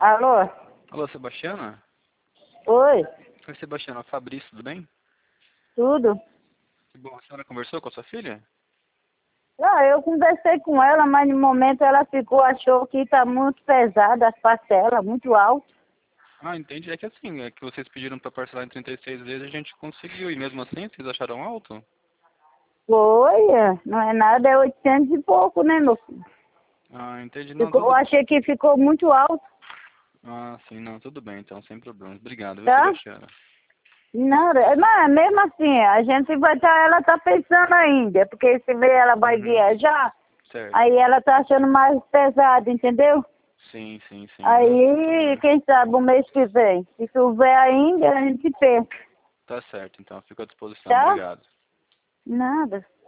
Alô? Alô, Sebastiana? Oi? Oi, Sebastiana. Fabrício, tudo bem? Tudo? Que bom. A senhora conversou com a sua filha? Não, eu conversei com ela, mas no momento ela achou que está muito pesada as parcelas, muito alto. Ah, entendi. É que assim, é que vocês pediram para parcelar em 36 vezes, a gente conseguiu. E mesmo assim, vocês acharam alto? Foi, não é nada, é 800 e pouco, né, meu filho? Ah, entendi. Não, Eu tudo... achei que ficou muito alto, Ah, sim, não, tudo bem, então, sem problemas. Obrigado, viu, tá? Sebastiana? Não, mas mesmo assim, a gente vai estar, ela tá pensando ainda, porque esse mês ela vai Uhum, viajar, certo. aí ela tá achando mais pesado, entendeu? Sim, sim, sim. Não, tudo Aí, bem. quem sabe, o mês que vem, se souber ainda, a gente pensa, Tá certo, então, fico à disposição. tá? Obrigado. Nada.